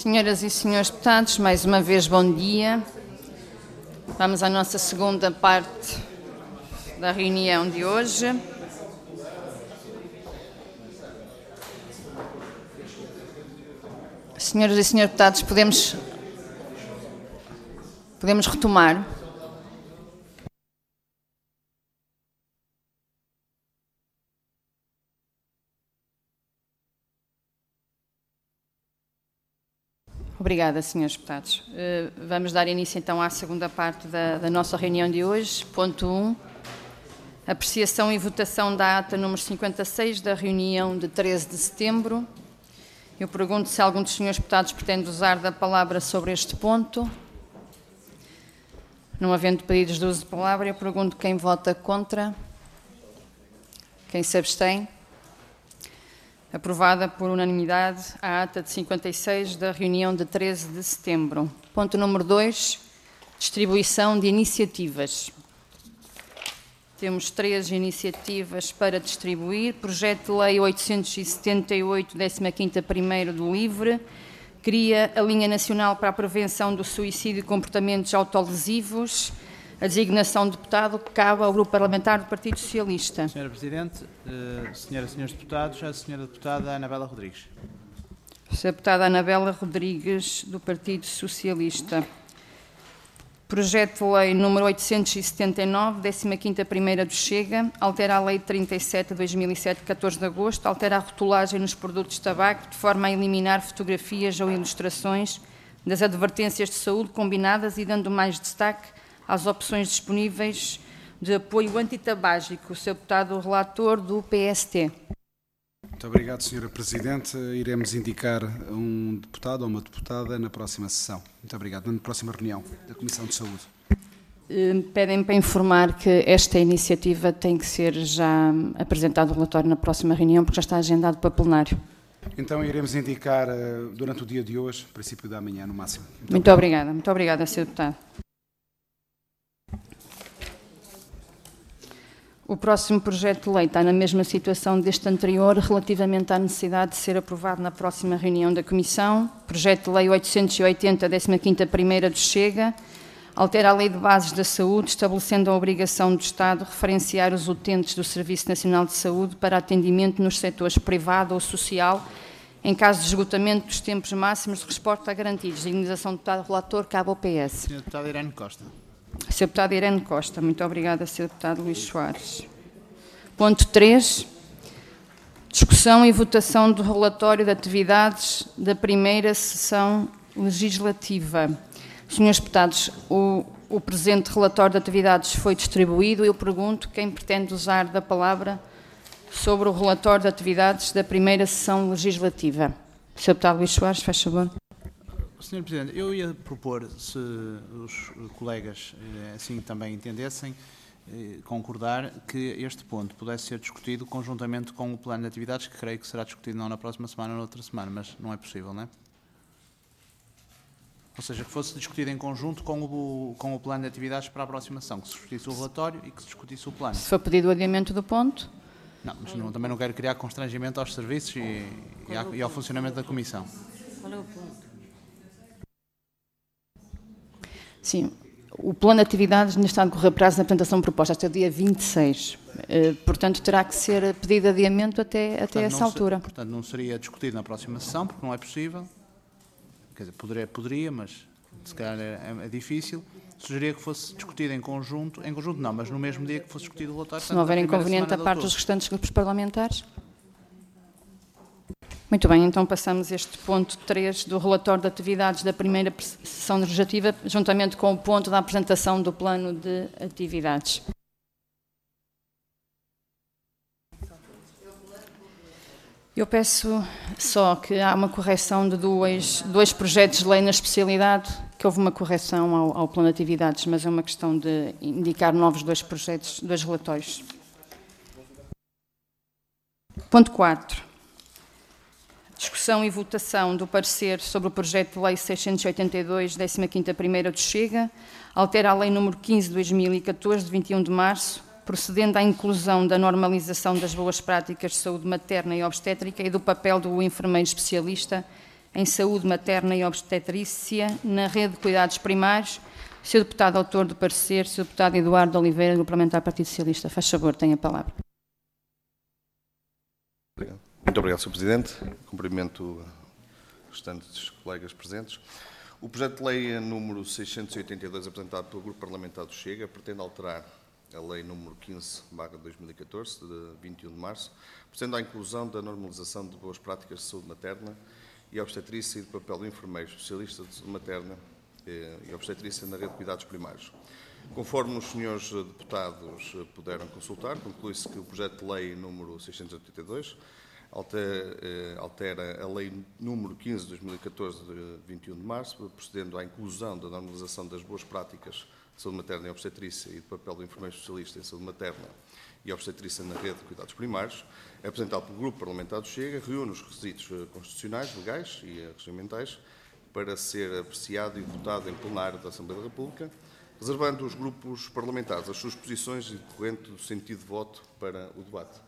Senhoras e senhores deputados, mais uma vez bom dia. Vamos à nossa segunda parte da reunião de hoje. Senhoras e senhores deputados, podemos retomar. Obrigada, senhores deputados. Vamos dar início então à segunda parte da nossa reunião de hoje. Ponto 1. Apreciação e votação da ata número 56 da reunião de 13 de setembro. Eu pergunto se algum dos senhores deputados pretende usar da palavra sobre este ponto. Não havendo pedidos de uso de palavra, eu pergunto quem vota contra. Quem se abstém? Aprovada por unanimidade a ata de 56 da reunião de 13 de setembro. Ponto número 2, distribuição de iniciativas. Temos 3 iniciativas para distribuir. Projeto de Lei 878, 15ª primeiro do LIVRE, cria a Linha Nacional para a Prevenção do Suicídio e Comportamentos Autolesivos. A designação de deputado cabe ao Grupo Parlamentar do Partido Socialista. Senhora Presidente, senhoras e senhores deputados, a senhora deputada Anabela Rodrigues. Senhora deputada Anabela Rodrigues, do Partido Socialista. Projeto de Lei número 879, 15ª primeira do Chega, altera a Lei 37 de 2007, 14 de agosto, altera a rotulagem nos produtos de tabaco de forma a eliminar fotografias ou ilustrações das advertências de saúde combinadas e dando mais destaque às opções disponíveis de apoio antitabágico. O Sr. Deputado relator do PST. Muito obrigado, Sra. Presidente. Iremos indicar um deputado ou uma deputada na próxima sessão. Muito obrigado. Na próxima reunião da Comissão de Saúde. Pedem para informar que esta iniciativa tem que ser já apresentado o relatório na próxima reunião, porque já está agendado para plenário. Então iremos indicar durante o dia de hoje, princípio da manhã, no máximo. Muito obrigada. Muito obrigada, Sr. Deputado. O próximo projeto de lei está na mesma situação deste anterior, relativamente à necessidade de ser aprovado na próxima reunião da Comissão. Projeto de Lei 880, 15ª primeira do Chega, altera a Lei de Bases da Saúde, estabelecendo a obrigação do Estado referenciar os utentes do Serviço Nacional de Saúde para atendimento nos setores privado ou social, em caso de esgotamento dos tempos máximos de resposta garantidos. Designação do deputado relator cabe ao PS. Senhora deputada Irene Costa. Sr. Deputado Irene Costa. Muito obrigada, Sr. Deputado Luís Soares. Ponto 3. Discussão e votação do relatório de atividades da primeira sessão legislativa. Senhores deputados, o presente relatório de atividades foi distribuído. Eu pergunto quem pretende usar da palavra sobre o relatório de atividades da primeira sessão legislativa. Sr. Deputado Luís Soares, faz favor. Senhor Presidente, eu ia propor, se os colegas assim também entendessem, concordar que este ponto pudesse ser discutido conjuntamente com o plano de atividades, que creio que será discutido não na próxima semana ou na outra semana, mas não é possível, não é? Ou seja, que fosse discutido em conjunto com o plano de atividades para a próxima sessão, que se discutisse o relatório e que se discutisse o plano. Se for pedido o adiamento do ponto? Não, mas também não quero criar constrangimento aos serviços e ao funcionamento da Comissão. Qual é o ponto? Sim, o plano de atividades ainda está a decorrer prazo da apresentação de propostas até o dia 26. Portanto, terá que ser pedido adiamento até essa altura. Portanto, não seria discutido na próxima sessão, porque não é possível. Quer dizer, poderia, mas se calhar é difícil. Sugeria que fosse discutido em conjunto não, mas no mesmo dia que fosse discutido o relatório. Se não houver inconveniente da parte dos restantes grupos parlamentares. Muito bem, então passamos este ponto 3 do relatório de atividades da primeira sessão legislativa, juntamente com o ponto da apresentação do plano de atividades. Eu peço só que há uma correção de dois projetos de lei na especialidade, que houve uma correção ao plano de atividades, mas é uma questão de indicar novos 2 projetos, 2 relatórios. Ponto 4. Discussão e votação do parecer sobre o projeto de lei 682, 15ª primeira do Chega, altera a lei número 15 de 2014, de 21 de março, procedendo à inclusão da normalização das boas práticas de saúde materna e obstétrica e do papel do enfermeiro especialista em saúde materna e obstetrícia na rede de cuidados primários. Sr. Deputado autor do parecer, Sr. Deputado Eduardo Oliveira, Grupo Parlamentar do Partido Socialista. Faz favor, tenha a palavra. Muito obrigado, Sr. Presidente. Cumprimento os restantes colegas presentes. O projeto de lei número 682, apresentado pelo Grupo Parlamentar do Chega, pretende alterar a lei número 15/2014, de 21 de março, pretende a inclusão da normalização de boas práticas de saúde materna e obstetrícia e do papel do enfermeiro especialista de saúde materna e obstetrícia na rede de cuidados primários. Conforme os senhores deputados puderam consultar, conclui-se que o projeto de lei número 682 altera a lei número 15 de 2014, de 21 de março, procedendo à inclusão da normalização das boas práticas de saúde materna e obstetrícia e do papel do enfermeiro especialista em saúde materna e obstetrícia na rede de cuidados primários, apresentado pelo Grupo Parlamentar do Chega, reúne os requisitos constitucionais, legais e regimentais para ser apreciado e votado em plenário da Assembleia da República, reservando os grupos parlamentares as suas posições e decorrente do sentido de voto para o debate.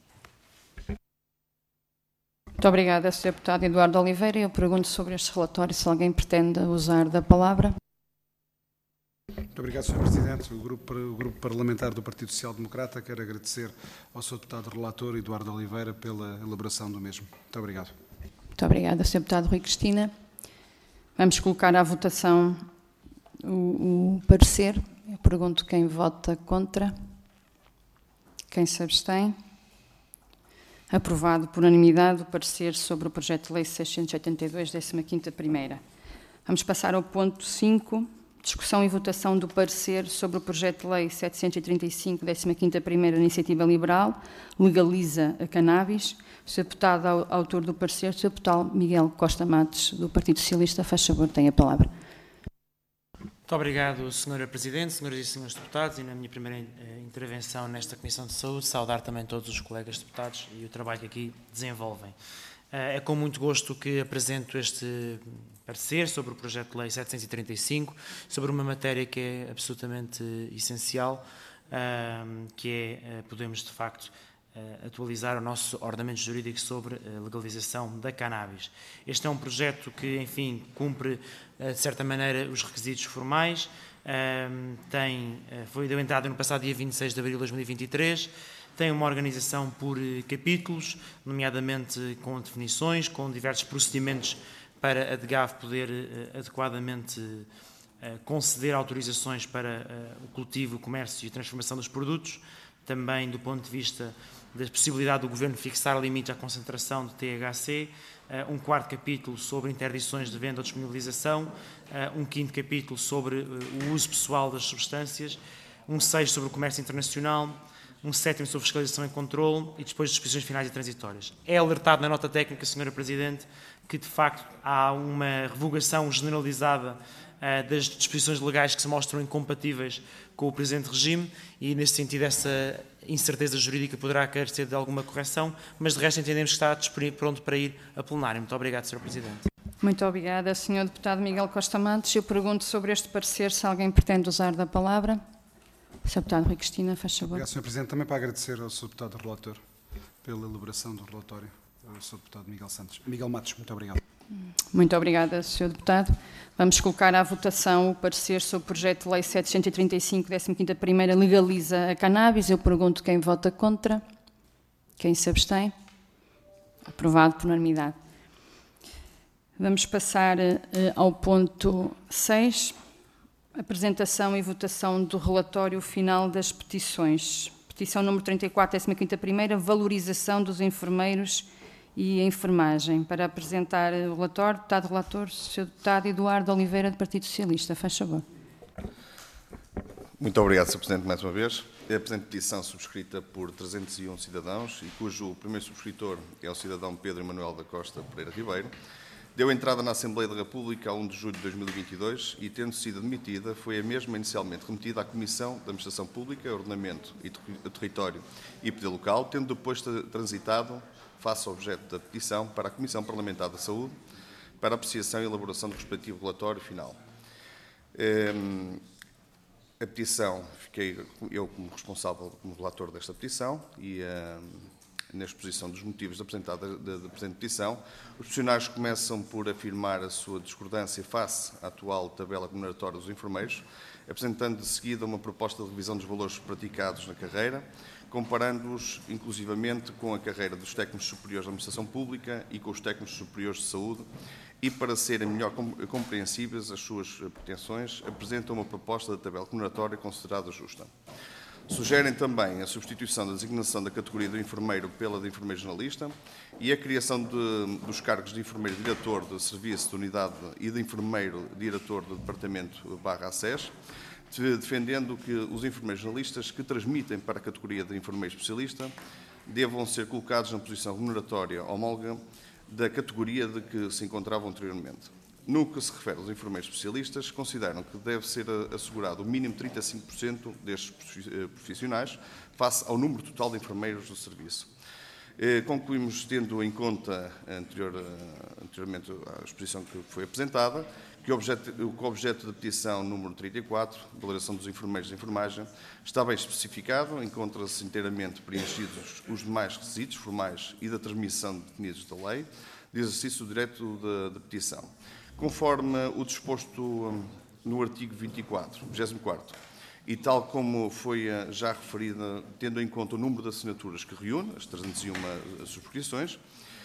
Muito obrigada, Sr. Deputado Eduardo Oliveira. Eu pergunto sobre este relatório se alguém pretende usar da palavra. Muito obrigado, Sr. Presidente. O Grupo Parlamentar do Partido Social Democrata quer agradecer ao Sr. Deputado Relator Eduardo Oliveira pela elaboração do mesmo. Muito obrigado. Muito obrigada, Sr. Deputado Rui Cristina. Vamos colocar à votação o parecer. Eu pergunto quem vota contra, quem se abstém. Aprovado por unanimidade o parecer sobre o projeto de lei 682, 15ª primeira. Vamos passar ao ponto 5, discussão e votação do parecer sobre o projeto de lei 735, 15ª primeira, iniciativa liberal, legaliza a cannabis. O Sr. Deputado autor do parecer, Sr. Deputado Miguel Costa Matos, do Partido Socialista, faz favor, tem a palavra. Muito obrigado, Sra. Presidente, senhoras e senhores deputados, e na minha primeira intervenção nesta Comissão de Saúde, saudar também todos os colegas deputados e o trabalho que aqui desenvolvem. É com muito gosto que apresento este parecer sobre o projeto de lei 735, sobre uma matéria que é absolutamente essencial, que é podermos, de facto, atualizar o nosso ordenamento jurídico sobre a legalização da cannabis. Este é um projeto que, enfim, cumpre, de certa maneira, os requisitos formais, foi entrado no passado dia 26 de abril de 2023, tem uma organização por capítulos, nomeadamente com definições, com diversos procedimentos para a DGAV poder adequadamente conceder autorizações para o cultivo, o comércio e a transformação dos produtos, também do ponto de vista da possibilidade do Governo fixar limite à concentração de THC, um quarto capítulo sobre interdições de venda ou disponibilização, um quinto capítulo sobre o uso pessoal das substâncias, um sexto sobre o comércio internacional, um sétimo sobre fiscalização e controle e depois disposições finais e transitórias. É alertado na nota técnica, Sra. Presidente, que de facto há uma revogação generalizada das disposições legais que se mostram incompatíveis com o presente regime e, nesse sentido, essa incerteza jurídica poderá carecer de alguma correção, mas de resto entendemos que está pronto para ir a plenário. Muito obrigado, Sr. Presidente. Muito obrigada, Sr. Deputado Miguel Costa Matos. Eu pergunto sobre este parecer se alguém pretende usar da palavra. Sr. Deputado Rui Cristina, faz favor. Obrigado, Sr. Presidente. Também para agradecer ao Sr. Deputado Relator pela elaboração do relatório, ao Sr. Deputado Miguel Matos. Muito obrigado. Muito obrigada, Sr. Deputado. Vamos colocar à votação o parecer sobre o projeto de lei 735, 15ª primeira, legaliza a cannabis. Eu pergunto quem vota contra, quem se abstém. Aprovado por unanimidade. Vamos passar ao ponto 6, apresentação e votação do relatório final das petições. Petição número 34, 15ª primeira, valorização dos enfermeiros e a enfermagem. Para apresentar o relatório, deputado relator, Sr. Deputado Eduardo Oliveira, do Partido Socialista. Faz favor. Muito obrigado, Sr. Presidente, mais uma vez. É a presente petição subscrita por 301 cidadãos e cujo primeiro subscritor é o cidadão Pedro Emanuel da Costa Pereira Ribeiro. Deu entrada na Assembleia da República a 1 de julho de 2022 e, tendo sido admitida, foi a mesma inicialmente remetida à Comissão de Administração Pública, Ordenamento e Território e Poder Local, tendo depois transitado, face ao objeto da petição, para a Comissão Parlamentar da Saúde, para apreciação e elaboração do respectivo relatório final. A petição, fiquei eu como responsável, como relator desta petição, e na exposição dos motivos da presente petição, os peticionários começam por afirmar a sua discordância face à atual tabela remuneratória dos enfermeiros, apresentando de seguida uma proposta de revisão dos valores praticados na carreira, comparando-os inclusivamente com a carreira dos técnicos superiores da administração pública e com os técnicos superiores de saúde, e para serem melhor compreensíveis as suas pretensões, apresentam uma proposta de tabela remuneratória considerada justa. Sugerem também a substituição da designação da categoria do enfermeiro pela de enfermeiro generalista e a criação dos cargos de enfermeiro-diretor de serviço de unidade e de enfermeiro-diretor do departamento /ACES, defendendo que os enfermeiros generalistas que transmitem para a categoria de enfermeiro especialista devam ser colocados na posição remuneratória homóloga da categoria de que se encontravam anteriormente. No que se refere aos enfermeiros especialistas, consideram que deve ser assegurado o mínimo 35% destes profissionais face ao número total de enfermeiros do serviço. Concluímos, tendo em conta anteriormente a exposição que foi apresentada, que o objeto da petição número 34, valoração dos enfermeiros de enfermagem, está bem especificado, encontra-se inteiramente preenchidos os demais requisitos formais e da transmissão definidos da lei, de exercício do direito da petição. Conforme o disposto no artigo 24, e tal como foi já referido, tendo em conta o número de assinaturas que reúne, as 301 subscrições,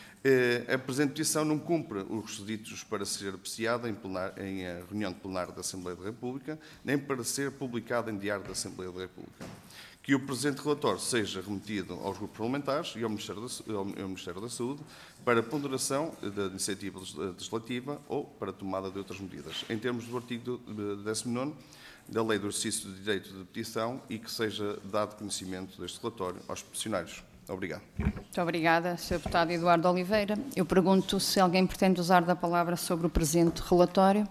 a presente petição não cumpre os requisitos para ser apreciada em reunião de plenário da Assembleia da República, nem para ser publicada em diário da Assembleia da República. Que o presente relatório seja remetido aos grupos parlamentares e ao Ministério da Saúde para ponderação da iniciativa legislativa ou para tomada de outras medidas, em termos do artigo 19 da Lei do Exercício do Direito de Petição, e que seja dado conhecimento deste relatório aos peticionários. Obrigado. Muito obrigada, Sr. Deputado Eduardo Oliveira. Eu pergunto se alguém pretende usar da palavra sobre o presente relatório.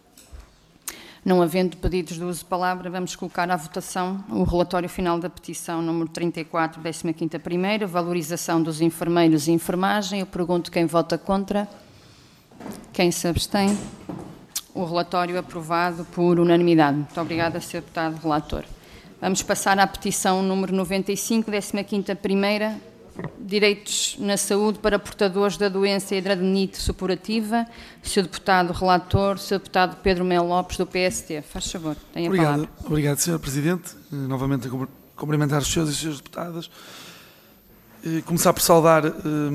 Não havendo pedidos de uso de palavra, vamos colocar à votação o relatório final da petição número 34, 15ª primeira, valorização dos enfermeiros e enfermagem. Eu pergunto quem vota contra, quem se abstém. O relatório aprovado por unanimidade. Muito obrigada, Sr. Deputado Relator. Vamos passar à petição número 95, 15ª primeira, direitos na saúde para portadores da doença hidradinite supurativa. Sr. Deputado Relator, Sr. Deputado Pedro Melo Lopes, do PST. Faz favor, tenha a palavra. Obrigado, Sr. Presidente. Novamente a cumprimentar os senhores e as senhoras deputadas. Começar por saudar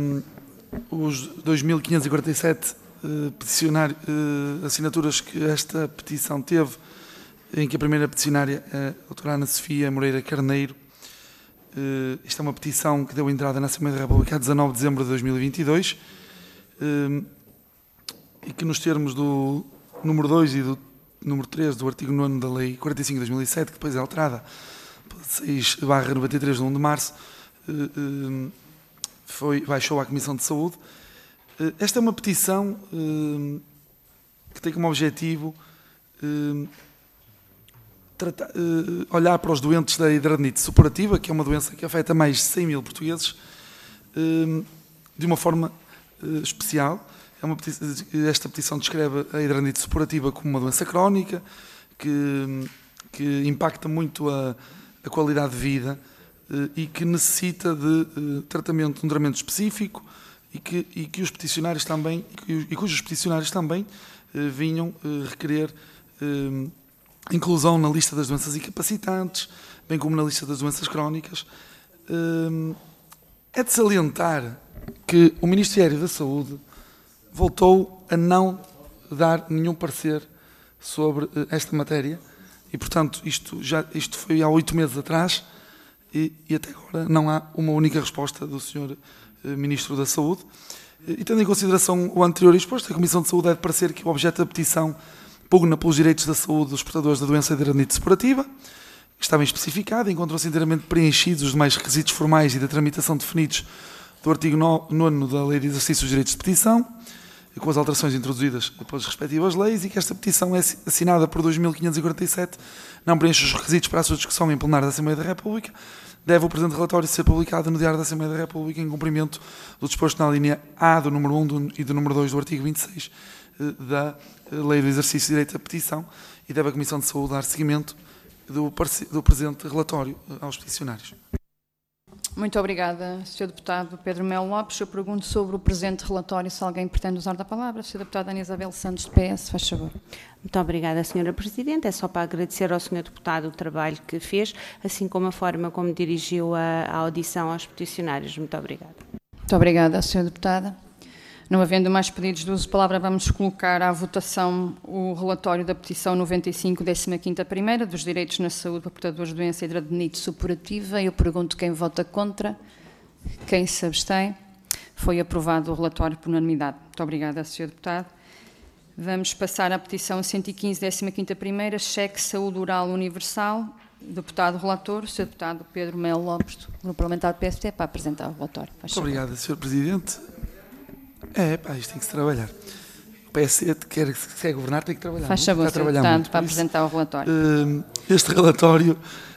os 2.547 assinaturas que esta petição teve, em que a primeira peticionária é a doutora Ana Sofia Moreira Carneiro. Isto é uma petição que deu entrada na Assembleia da República a 19 de dezembro de 2022 e que, nos termos do número 2 e do número 3 do artigo 9º da Lei 45 de 2007, que depois é alterada pela 6/93 de 1 de março, baixou à Comissão de Saúde. Esta é uma petição que tem como objetivo olhar para os doentes da hidradinite supurativa, que é uma doença que afeta mais de 100 mil portugueses, de uma forma especial. Esta petição descreve a hidradinite supurativa como uma doença crónica que impacta muito a qualidade de vida e que necessita de um tratamento específico e que os peticionários também, e cujos peticionários também vinham requerer inclusão na lista das doenças incapacitantes, bem como na lista das doenças crónicas. É de salientar que o Ministério da Saúde voltou a não dar nenhum parecer sobre esta matéria e, portanto, isto foi há 8 meses atrás e até agora não há uma única resposta do Sr. Ministro da Saúde. E, tendo em consideração o anterior exposto, a Comissão de Saúde é de parecer que o objeto da petição pugna pelos direitos da saúde dos portadores da doença de hidradinite supurativa, que está bem especificado, encontram-se inteiramente preenchidos os demais requisitos formais e da tramitação definidos do artigo 9º da Lei de Exercício dos Direitos de Petição, com as alterações introduzidas pelas respectivas leis, e que esta petição é assinada por 2.547, não preenche os requisitos para a sua discussão em plenário da Assembleia da República. Deve o presente relatório ser publicado no Diário da Assembleia da República em cumprimento do disposto na linha A do número 1 e do número 2 do artigo 26 da Lei do Exercício do Direito à Petição, e deve a Comissão de Saúde dar seguimento do presente relatório aos peticionários. Muito obrigada, Sr. Deputado Pedro Melo Lopes. Eu pergunto sobre o presente relatório, se alguém pretende usar da palavra. Sra. Deputada Ana Isabel Santos, do PS, faz favor. Muito obrigada, Sra. Presidente. É só para agradecer ao Sr. Deputado o trabalho que fez, assim como a forma como dirigiu a audição aos peticionários. Muito obrigada. Muito obrigada, Sra. Deputada. Não havendo mais pedidos de uso de palavra, vamos colocar à votação o relatório da petição 95, 15ª primeira, dos direitos na saúde para portadores de doença hidradinite supurativa. Eu pergunto quem vota contra, quem se abstém. Foi aprovado o relatório por unanimidade. Muito obrigada, Sr. Deputado. Vamos passar à petição 115, 15ª primeira, cheque saúde oral universal. Deputado relator, Sr. Deputado Pedro Melo Lopes, do Grupo Parlamentar do PSD, para apresentar o relatório. Muito obrigado, Sr. Presidente. Isto tem que se trabalhar. O PSD quer governar, tem que trabalhar. Faz favor, Sr. Deputado, para apresentar o relatório. Este relatório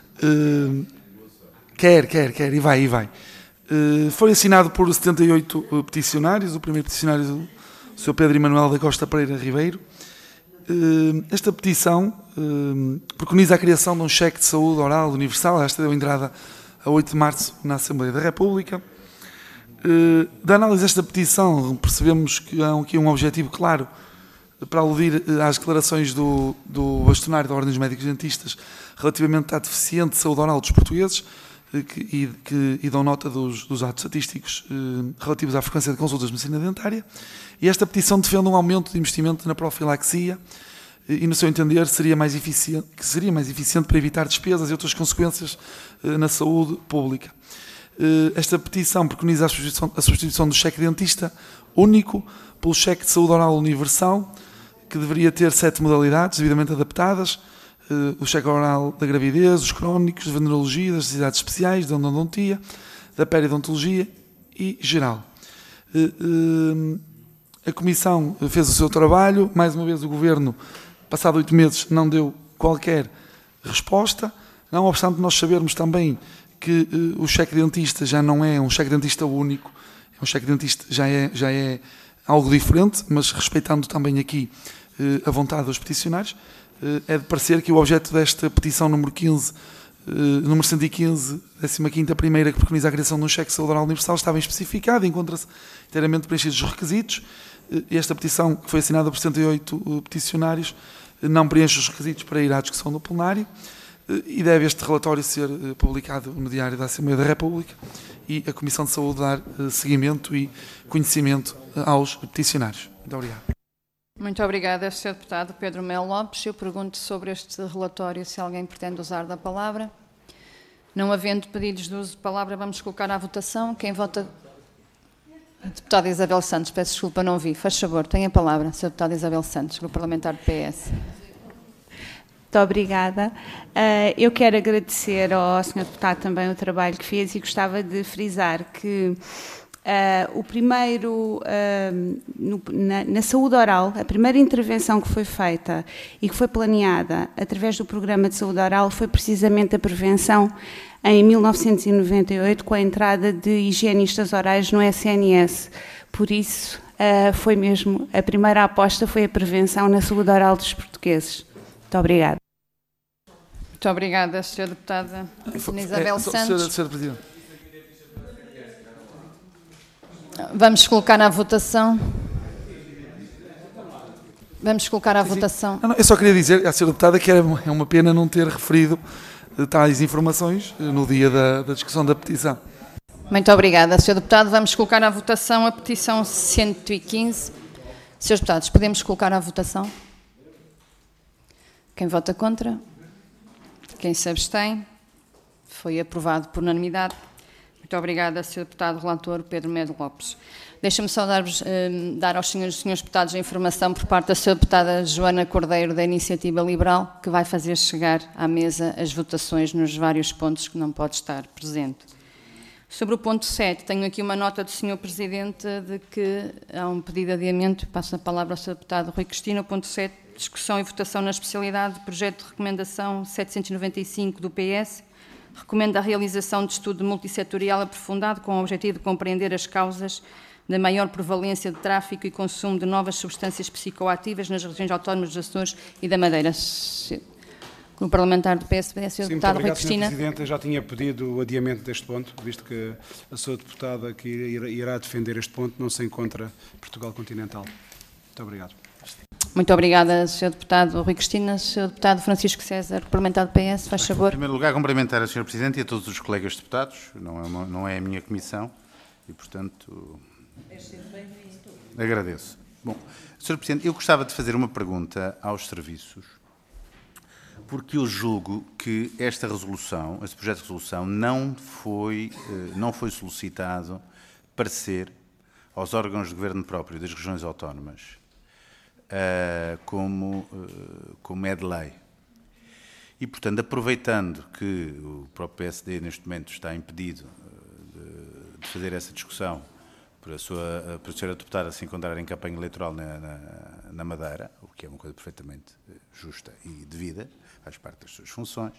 quer, e vai. Foi assinado por 78 peticionários. O primeiro peticionário, o Sr. Pedro Emanuel da Costa Pereira Ribeiro. Esta petição preconiza a criação de um cheque de saúde oral universal. Esta deu entrada a 8 de março na Assembleia da República. Da análise desta petição, percebemos que há aqui um objetivo claro para aludir às declarações do bastonário da Ordem dos Médicos Dentistas relativamente à deficiente saúde oral dos portugueses e dão nota dos atos estatísticos relativos à frequência de consultas de medicina dentária. E esta petição defende um aumento de investimento na profilaxia e, no seu entender, seria mais eficiente para evitar despesas e outras consequências na saúde pública. Esta petição preconiza a substituição do cheque dentista único pelo cheque de saúde oral universal, que deveria ter 7 modalidades devidamente adaptadas: o cheque oral da gravidez, os crónicos, de venerologia, das necessidades especiais, da endodontia, da periodontologia e geral. A Comissão fez o seu trabalho. Mais uma vez o Governo, passado 8 meses, não deu qualquer resposta, não obstante nós sabermos também que o cheque dentista já não é um cheque dentista único, um cheque dentista já é algo diferente, mas respeitando também aqui a vontade dos peticionários. É de parecer que o objeto desta petição número 15, número 115, 15ª primeira, que preconiza a criação de um cheque de saúde oral universal, estava especificado, encontra-se inteiramente preenchidos os requisitos. Esta petição, que foi assinada por 78 peticionários, não preenche os requisitos para ir à discussão do plenário. E deve este relatório ser publicado no Diário da Assembleia da República e a Comissão de Saúde dar seguimento e conhecimento aos peticionários. Muito obrigado. Muito obrigada, Sr. Deputado Pedro Melo Lopes. Eu pergunto sobre este relatório se alguém pretende usar da palavra. Não havendo pedidos de uso de palavra, vamos colocar à votação. Quem vota? A deputada Isabel Santos, peço desculpa, não vi. Faz favor, tem a palavra, Sra. Deputada Isabel Santos, Grupo Parlamentar do PS. Muito obrigada. Eu quero agradecer ao Sr. Deputado também o trabalho que fez e gostava de frisar que o primeiro, na saúde oral, a primeira intervenção que foi feita e que foi planeada através do programa de saúde oral foi precisamente a prevenção em 1998, com a entrada de higienistas orais no SNS. Por isso, foi mesmo, a primeira aposta foi a prevenção na saúde oral dos portugueses. Muito obrigada. Muito obrigada, Sra. Deputada Isabel Santos. Sra. Presidente. Vamos colocar à votação. Vamos colocar à votação. Não, eu só queria dizer à Sra. Deputada que é uma pena não ter referido tais informações no dia da discussão da petição. Muito obrigada, Sr. Deputado. Vamos colocar à votação a petição 115. Srs. Deputados, podemos colocar à votação? Quem vota contra? Quem se abstém? Foi aprovado por unanimidade. Muito obrigada, Sr. Deputado Relator Pedro Melo Lopes. Deixa-me só dar aos senhores deputados a informação por parte da Sra. Deputada Joana Cordeiro, da Iniciativa Liberal, que vai fazer chegar à mesa as votações nos vários pontos que não pode estar presente. Sobre o ponto 7, tenho aqui uma nota do Sr. Presidente de que há um pedido de adiamento. Passo a palavra ao Sr. Deputado Rui Cristina. O ponto 7, discussão e votação na especialidade do projeto de recomendação 795 do PS. Recomenda a realização de estudo multissetorial aprofundado com o objetivo de compreender as causas da maior prevalência de tráfico e consumo de novas substâncias psicoativas nas regiões autónomas dos Açores e da Madeira. Grupo Parlamentar do PSD, Sr. Sim, muito Deputado Rui obrigado, Sr. Cristina. Presidente. Eu já tinha pedido o adiamento deste ponto, visto que a sua deputada que irá defender este ponto não se encontra em Portugal continental. Muito obrigado. Muito obrigada, Sr. Deputado Rui Cristina. Sr. Deputado Francisco César, Parlamentar do PS, faz Em favor. primeiro lugar, cumprimentar a Sra. Presidente e a todos os colegas deputados. Não é a minha comissão e, portanto, agradeço. Bom, Sr. Presidente, eu gostava de fazer uma pergunta aos serviços, porque eu julgo que esta resolução, este projeto de resolução, não foi solicitado parecer aos órgãos de governo próprio das regiões autónomas, como é de lei. E, portanto, aproveitando que o próprio PSD neste momento está impedido de fazer essa discussão por a senhora deputada se encontrar em campanha eleitoral na Madeira, o que é uma coisa perfeitamente justa e devida, faz parte das suas funções,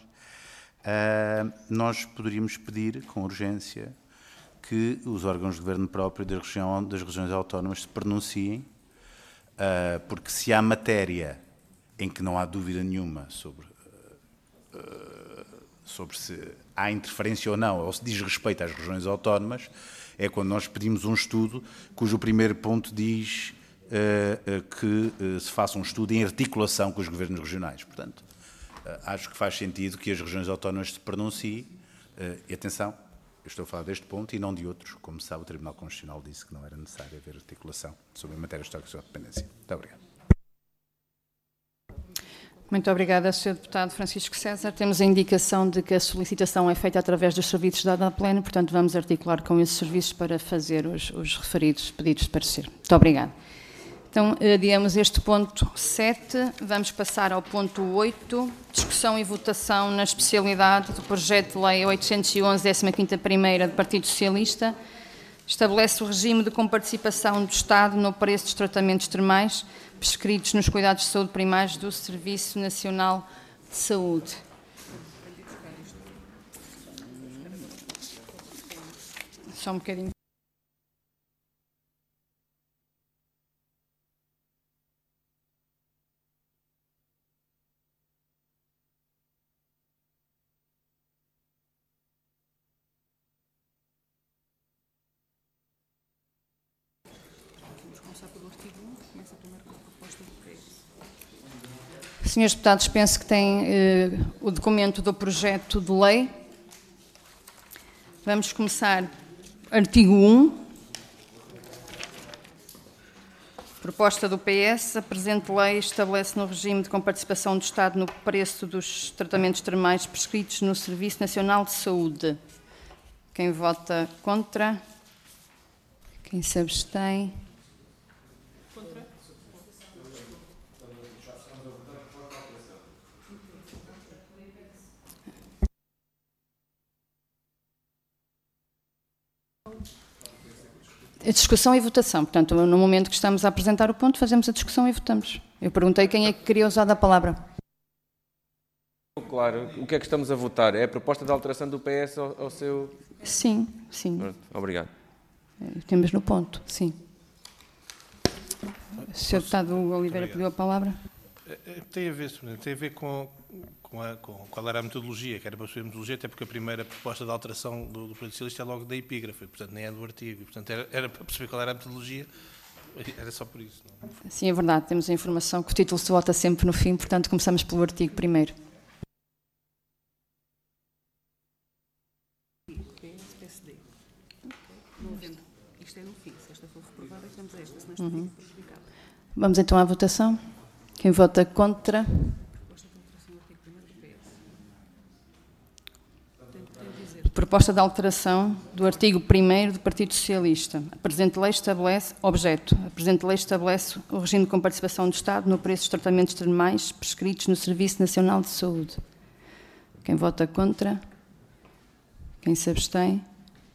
nós poderíamos pedir com urgência que os órgãos de governo próprio das regiões autónomas se pronunciem, porque se há matéria em que não há dúvida nenhuma sobre se há interferência ou não, ou se diz respeito às regiões autónomas, é quando nós pedimos um estudo cujo primeiro ponto diz que se faça um estudo em articulação com os governos regionais. Portanto, acho que faz sentido que as regiões autónomas se pronunciem. E atenção, eu estou a falar deste ponto e não de outros. Como se sabe, o Tribunal Constitucional disse que não era necessário haver articulação sobre a matéria histórica de sua dependência. Muito obrigado. Muito obrigada, Sr. Deputado Francisco César. Temos a indicação de que a solicitação é feita através dos serviços da pleno, portanto vamos articular com esses serviços para fazer os referidos pedidos de parecer. Muito obrigada. Então, adiamos este ponto 7, vamos passar ao ponto 8, discussão e votação na especialidade do projeto de lei 811, 15ª primeira do Partido Socialista, estabelece o regime de comparticipação do Estado no preço dos tratamentos termais prescritos nos cuidados de saúde primários do Serviço Nacional de Saúde. Só um bocadinho. Senhores deputados, penso que têm o documento do projeto de lei. Vamos começar. Artigo 1. Proposta do PS. A presente lei estabelece no regime de comparticipação do Estado no preço dos tratamentos termais prescritos no Serviço Nacional de Saúde. Quem vota contra? Quem se abstém? A discussão e votação. Portanto, no momento que estamos a apresentar o ponto, fazemos a discussão e votamos. Eu perguntei quem é que queria usar a palavra. Claro, o que é que estamos a votar? É a proposta de alteração do PS ao seu... Sim, sim. Obrigado. Temos no ponto, sim. O Sr. Deputado Oliveira pediu a palavra. Tem a ver com qual era a metodologia, que era para perceber a metodologia, até porque a primeira proposta de alteração do Partido Socialista é logo da epígrafe, portanto nem é do artigo, portanto era para perceber qual era a metodologia, era só por isso. Não? Sim, é verdade, temos a informação que o título se vota sempre no fim, portanto começamos pelo artigo primeiro. Vamos então à votação. Quem vota contra? Proposta de alteração do artigo 1º do Partido Socialista. A presente lei estabelece, objeto, a presente lei estabelece o regime de comparticipação do Estado no preço dos tratamentos termais prescritos no Serviço Nacional de Saúde. Quem vota contra? Quem se abstém?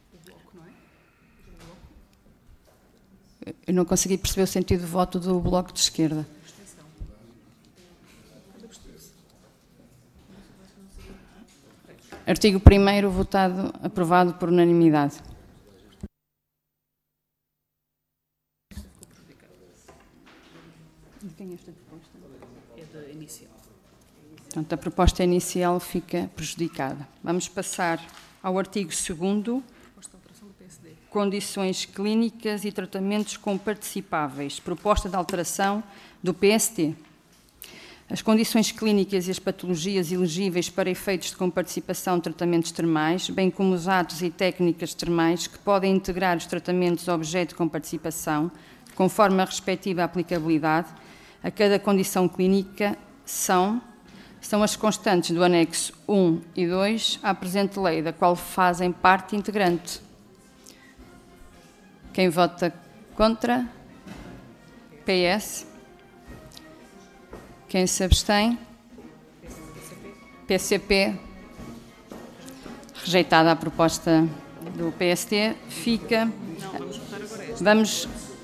Eu não consegui perceber o sentido do voto do Bloco de Esquerda. Artigo 1º, votado, aprovado por unanimidade. De quem é esta proposta? É da inicial. Portanto, a proposta inicial fica prejudicada. Vamos passar ao artigo 2º, condições clínicas e tratamentos comparticipáveis. Proposta de alteração do PSD. As condições clínicas e as patologias elegíveis para efeitos de comparticipação de tratamentos termais, bem como os atos e técnicas termais que podem integrar os tratamentos objeto de comparticipação, conforme a respectiva aplicabilidade, a cada condição clínica são as constantes do anexo 1 e 2 à presente lei, da qual fazem parte integrante. Quem vota contra? PS. Quem se abstém? PCP. Rejeitada a proposta do PSD, fica... Não, vamos votar agora esta. Vamos...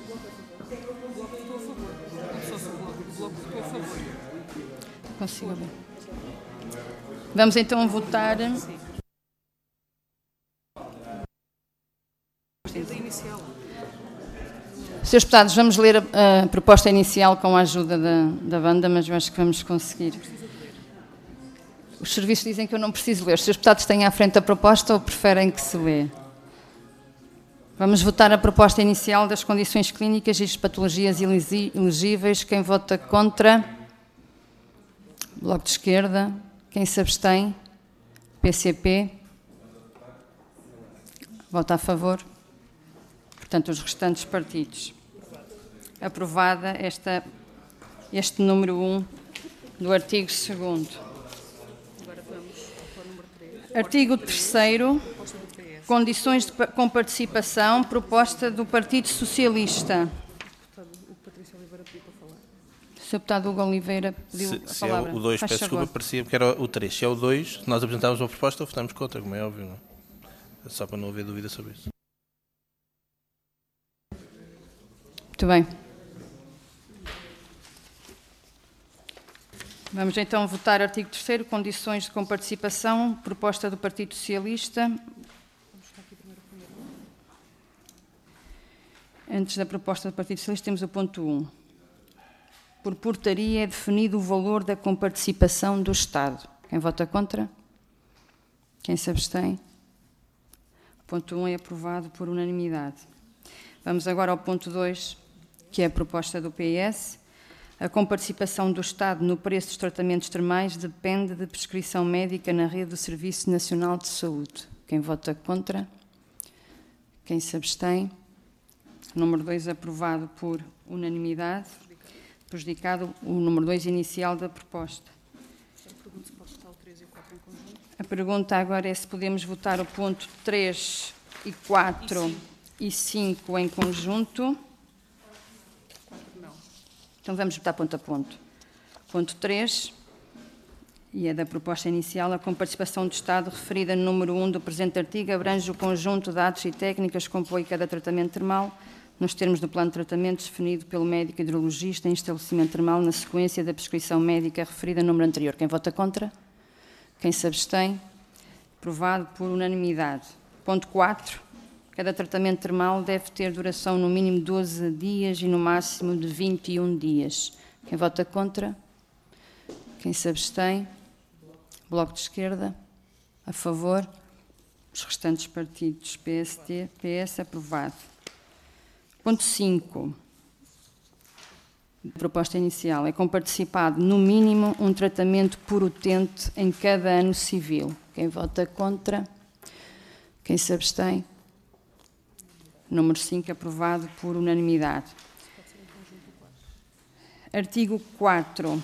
O Bloco votou a favor. Consigo ver. Vamos então votar... Sim. Desde a inicial. Senhores deputados, vamos ler a proposta inicial com a ajuda da banda, mas eu acho que vamos conseguir. Os serviços dizem que eu não preciso ler. Os senhores deputados têm à frente a proposta ou preferem que se lê? Vamos votar a proposta inicial das condições clínicas e as patologias elegíveis. Quem vota contra? Bloco de Esquerda. Quem se abstém? PCP. Vota a favor? Portanto, os restantes partidos. Aprovada este número 1 do artigo 2º. Agora vamos para o número 3. Artigo 3º. Condições de comparticipação. Proposta do Partido Socialista. O Patrício Oliveira pediu para falar. O Sr. Deputado Hugo Oliveira pediu a palavra. Se é o 2, Faz peço favor. desculpa, parecia que era o 3. Se é o 2, nós apresentámos uma proposta, votamos contra, como é óbvio, não é? Só para não haver dúvida sobre isso. Muito bem. Vamos então votar artigo 3º, condições de comparticipação, proposta do Partido Socialista. Antes da proposta do Partido Socialista temos o ponto 1. Por portaria é definido o valor da comparticipação do Estado. Quem vota contra? Quem se abstém? O ponto 1 é aprovado por unanimidade. Vamos agora ao ponto 2, que é a proposta do PS. A comparticipação do Estado no preço dos tratamentos termais depende de prescrição médica na rede do Serviço Nacional de Saúde. Quem vota contra? Quem se abstém? Número 2 aprovado por unanimidade. Prejudicado o número 2 inicial da proposta. Pergunto se pode votar o 3 e o 4 em conjunto. A pergunta agora é se podemos votar o ponto 3 e 4 e 5 em conjunto. Então vamos votar ponto a ponto. Ponto 3, e é da proposta inicial, a comparticipação do Estado referida no número 1 do presente artigo abrange o conjunto de atos e técnicas que compõe cada tratamento termal, nos termos do plano de tratamento definido pelo médico hidrologista em estabelecimento termal na sequência da prescrição médica referida no número anterior. Quem vota contra? Quem se abstém? Aprovado por unanimidade. Ponto 4. Cada tratamento termal deve ter duração no mínimo de 12 dias e no máximo de 21 dias. Quem vota contra? Quem se abstém? Bloco de Esquerda. A favor? Os restantes partidos. PSD, PS, aprovado. Ponto 5. Proposta inicial. É comparticipado no mínimo um tratamento por utente em cada ano civil. Quem vota contra? Quem se abstém? Número 5, aprovado por unanimidade. Artigo 4.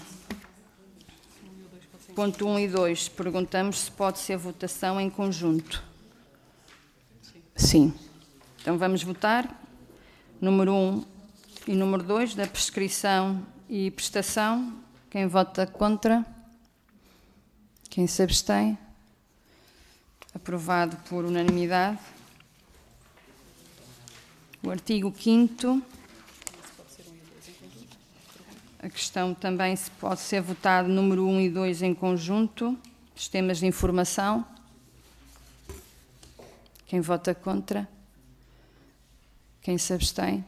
Ponto 1 e 2. Perguntamos se pode ser votação em conjunto. Sim. Então vamos votar. Número 1 e número 2 da prescrição e prestação. Quem vota contra? Quem se abstém? Aprovado por unanimidade. O artigo 5º, a questão também se pode ser votado número 1 e 2 em conjunto, sistemas de informação. Quem vota contra? Quem se abstém?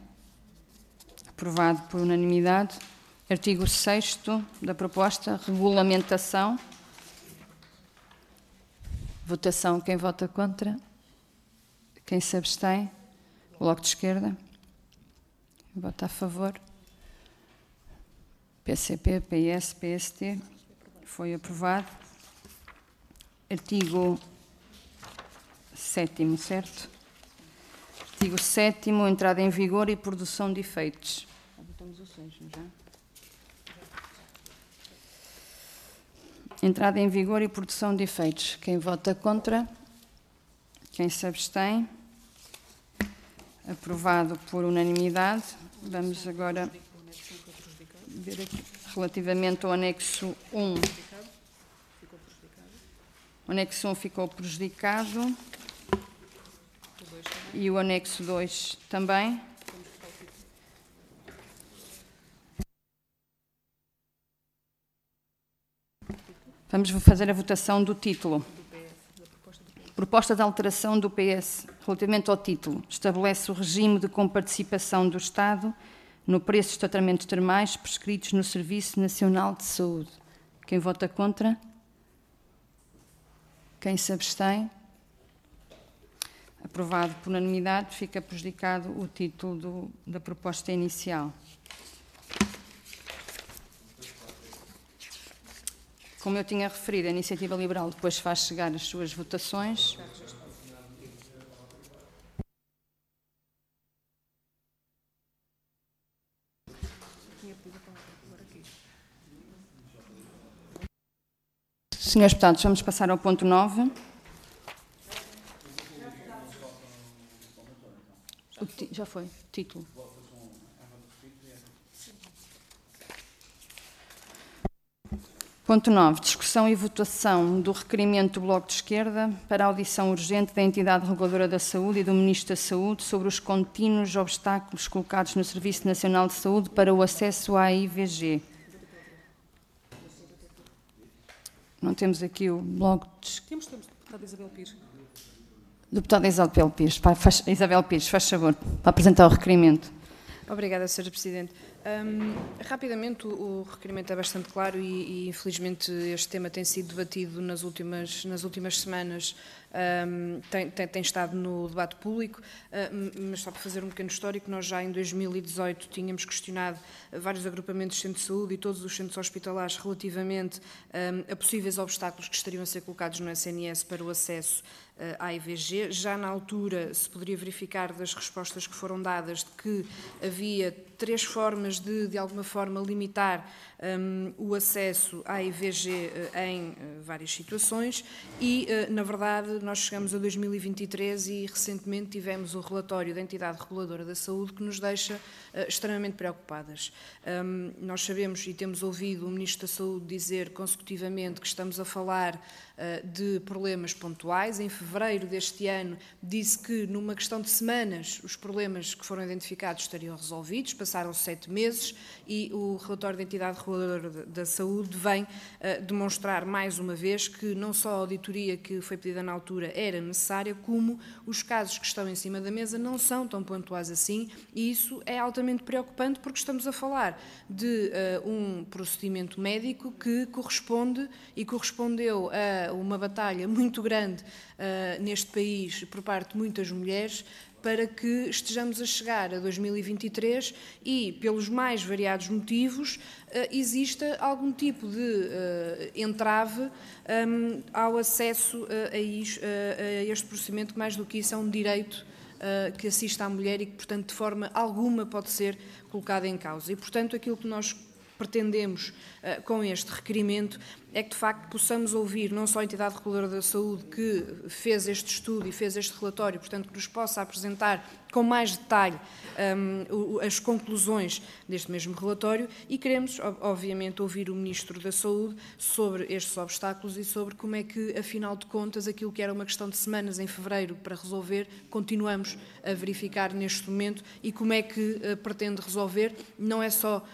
Aprovado por unanimidade. Artigo 6º da proposta, regulamentação. Votação. Quem vota contra? Quem se abstém? O Bloco de Esquerda. Quem vota a favor? PCP, PS, PST. Foi aprovado. Artigo 7º, certo? Artigo 7º, entrada em vigor e produção de efeitos. Votamos o 6, já? Entrada em vigor e produção de efeitos. Quem vota contra? Quem se abstém? Aprovado por unanimidade. Vamos agora ver aqui, relativamente ao anexo 1. O anexo 1 ficou prejudicado. E o anexo 2 também. Vamos fazer a votação do título. Proposta de alteração do PS relativamente ao título. Estabelece o regime de comparticipação do Estado no preço dos tratamentos termais prescritos no Serviço Nacional de Saúde. Quem vota contra? Quem se abstém? Aprovado por unanimidade, fica prejudicado o título da proposta inicial. Como eu tinha referido, a Iniciativa Liberal depois faz chegar as suas votações. Senhores deputados, vamos passar ao ponto 9. Já foi, título. Ponto 9. Discussão e votação do requerimento do Bloco de Esquerda para a audição urgente da Entidade Reguladora da Saúde e do Ministro da Saúde sobre os contínuos obstáculos colocados no Serviço Nacional de Saúde para o acesso à IVG. Não temos aqui o Bloco de Esquerda. Temos, deputada Isabel Pires. Deputada Isabel Pires, faz favor, para apresentar o requerimento. Obrigada, Sra. Presidente. Rapidamente, o requerimento é bastante claro e infelizmente este tema tem sido debatido nas últimas semanas, tem estado no debate público, mas só para fazer um pequeno histórico, nós já em 2018 tínhamos questionado vários agrupamentos de centros de saúde e todos os centros hospitalares relativamente a possíveis obstáculos que estariam a ser colocados no SNS para o acesso à IVG. Já na altura se poderia verificar das respostas que foram dadas de que havia 3 formas de alguma forma, limitar o acesso à IVG em várias situações e, na verdade, nós chegamos a 2023 e recentemente tivemos o relatório da Entidade Reguladora da Saúde que nos deixa extremamente preocupadas. Nós sabemos e temos ouvido o Ministro da Saúde dizer consecutivamente que estamos a falar de problemas pontuais. Em fevereiro deste ano disse que numa questão de semanas os problemas que foram identificados estariam resolvidos, passaram 7 meses e o relatório da Entidade Reguladora da Saúde vem demonstrar mais uma vez que não só a auditoria que foi pedida na altura era necessária, como os casos que estão em cima da mesa não são tão pontuais assim e isso é altamente preocupante porque estamos a falar de um procedimento médico que corresponde e correspondeu a uma batalha muito grande neste país por parte de muitas mulheres para que estejamos a chegar a 2023 e, pelos mais variados motivos, exista algum tipo de entrave ao acesso a este procedimento, que mais do que isso é um direito que assiste à mulher e que, portanto, de forma alguma pode ser colocado em causa. E, portanto, aquilo que nós pretendemos com este requerimento é que, de facto, possamos ouvir não só a Entidade Reguladora da Saúde que fez este estudo e fez este relatório, portanto, que nos possa apresentar com mais detalhe as conclusões deste mesmo relatório e queremos, obviamente, ouvir o Ministro da Saúde sobre estes obstáculos e sobre como é que, afinal de contas, aquilo que era uma questão de semanas em fevereiro para resolver, continuamos a verificar neste momento e como é que pretende resolver. Não é só,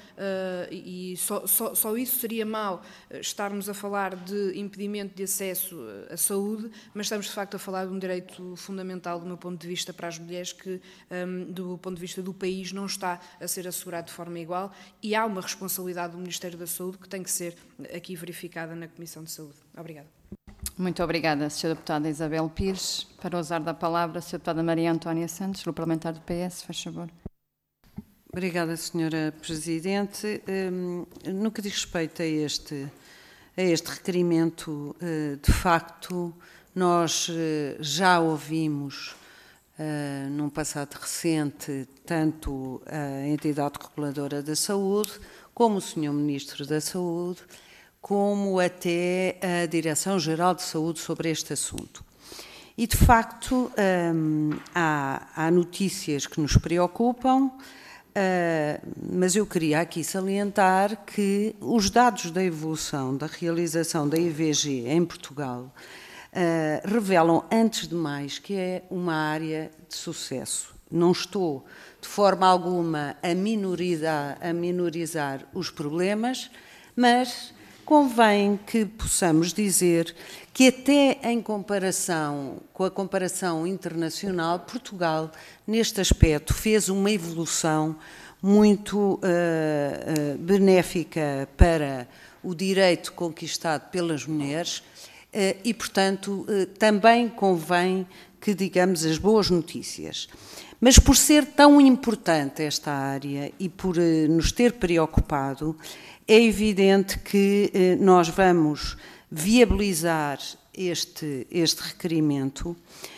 e só isso seria mau, estarmos a falar de impedimento de acesso à saúde, mas estamos de facto a falar de um direito fundamental do meu ponto de vista para as mulheres que, do ponto de vista do país, não está a ser assegurado de forma igual e há uma responsabilidade do Ministério da Saúde que tem que ser aqui verificada na Comissão de Saúde. Obrigada. Muito obrigada, Sra. Deputada Isabel Pires. Para usar da palavra, a Sra. Deputada Maria Antónia Santos, Grupo Parlamentar do PS, faz favor. Obrigada, Sra. Presidente. No que diz respeito a este requerimento, de facto, nós já ouvimos, num passado recente, tanto a entidade reguladora da saúde, como o Sr. Ministro da Saúde, como até a Direção-Geral de Saúde sobre este assunto. E, de facto, há notícias que nos preocupam, mas eu queria aqui salientar que os dados da evolução da realização da IVG em Portugal revelam, antes de mais, que é uma área de sucesso. Não estou, de forma alguma, a minorizar os problemas, mas convém que possamos dizer que até em comparação com a comparação internacional, Portugal, neste aspecto, fez uma evolução muito benéfica para o direito conquistado pelas mulheres e, portanto, também convém que digamos as boas notícias. Mas por ser tão importante esta área e por nos ter preocupado, é evidente que nós vamos viabilizar este requerimento,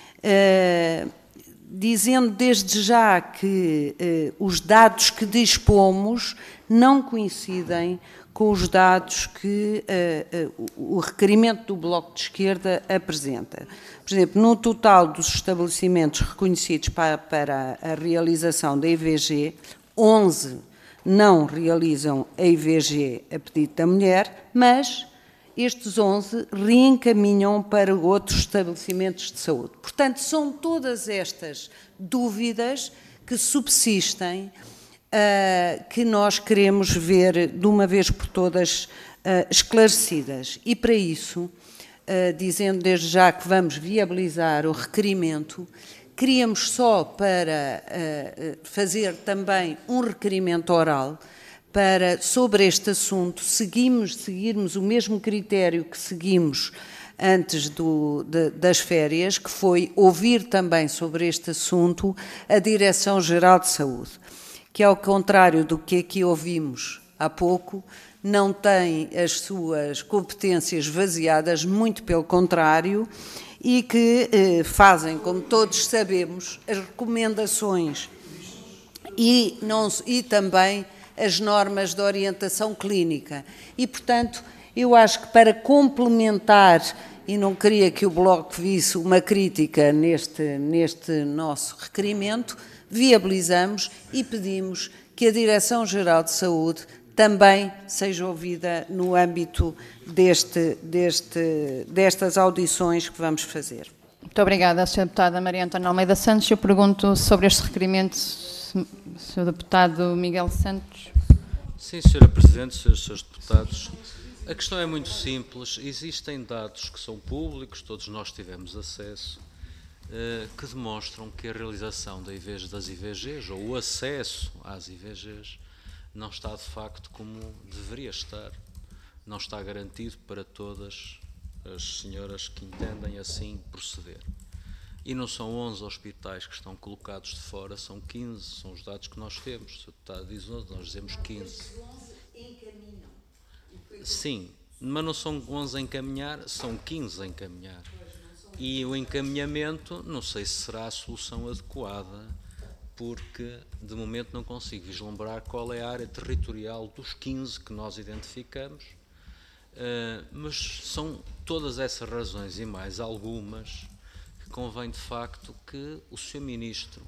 dizendo desde já que os dados que dispomos não coincidem com os dados que o requerimento do Bloco de Esquerda apresenta. Por exemplo, no total dos estabelecimentos reconhecidos para a realização da IVG, 11 não realizam a IVG a pedido da mulher, mas estes 11 reencaminham para outros estabelecimentos de saúde. Portanto, são todas estas dúvidas que subsistem, que nós queremos ver de uma vez por todas esclarecidas. E para isso, dizendo desde já que vamos viabilizar o requerimento, queríamos só para fazer também um requerimento oral sobre este assunto, seguirmos o mesmo critério que seguimos antes das férias, que foi ouvir também sobre este assunto a Direção-Geral de Saúde, que ao contrário do que aqui ouvimos há pouco, não tem as suas competências vaziadas, muito pelo contrário, e que fazem, como todos sabemos, as recomendações e também as normas de orientação clínica. E, portanto, eu acho que para complementar, e não queria que o Bloco visse uma crítica neste nosso requerimento, viabilizamos e pedimos que a Direção-Geral de Saúde também seja ouvida no âmbito destas audições que vamos fazer. Muito obrigada, Sra. Deputada Maria Antónia Almeida Santos. Eu pergunto sobre este requerimento, Sr. Deputado Miguel Santos. Sim, Sra. Presidente, Srs. Deputados. A questão é muito simples. Existem dados que são públicos, todos nós tivemos acesso, que demonstram que a realização das IVGs, ou o acesso às IVGs, não está de facto como deveria estar. Não está garantido para todas as senhoras que entendem assim proceder. E não são 11 hospitais que estão colocados de fora, são 15, são os dados que nós temos. O Sr. Deputado diz 11, nós dizemos 15. Sim, mas não são 11 a encaminhar, são 15 a encaminhar. E o encaminhamento, não sei se será a solução adequada, porque de momento não consigo vislumbrar qual é a área territorial dos 15 que nós identificamos, mas são todas essas razões e mais algumas que convém de facto que o Sr. Ministro,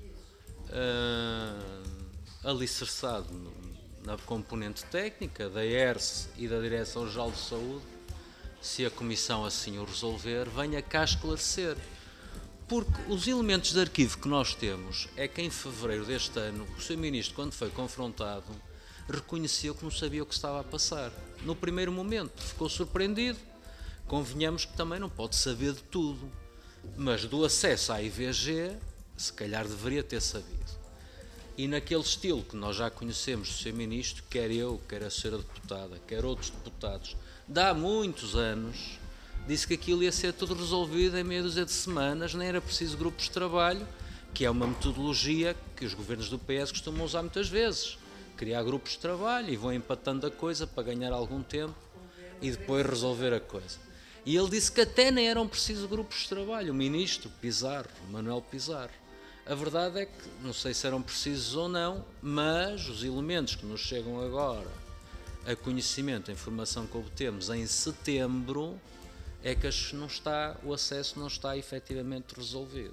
alicerçado na componente técnica da ERSE e da Direção-Geral de Saúde, se a Comissão assim o resolver, venha cá esclarecer. Porque os elementos de arquivo que nós temos é que em fevereiro deste ano, o Sr. Ministro, quando foi confrontado, reconheceu que não sabia o que estava a passar. No primeiro momento, ficou surpreendido. Convenhamos que também não pode saber de tudo, mas do acesso à IVG, se calhar deveria ter sabido. E naquele estilo que nós já conhecemos do Sr. Ministro, quer eu, quer a Sra. Deputada, quer outros deputados, de há muitos anos, disse que aquilo ia ser tudo resolvido em meia dúzia de semanas, nem era preciso grupos de trabalho, que é uma metodologia que os governos do PS costumam usar muitas vezes. Criar grupos de trabalho e vão empatando a coisa para ganhar algum tempo e depois resolver a coisa. E ele disse que até nem eram precisos grupos de trabalho, o ministro Pizarro, Manuel Pizarro. A verdade é que, não sei se eram precisos ou não, mas os elementos que nos chegam agora a conhecimento, a informação que obtemos em setembro, é que o acesso não está efetivamente resolvido.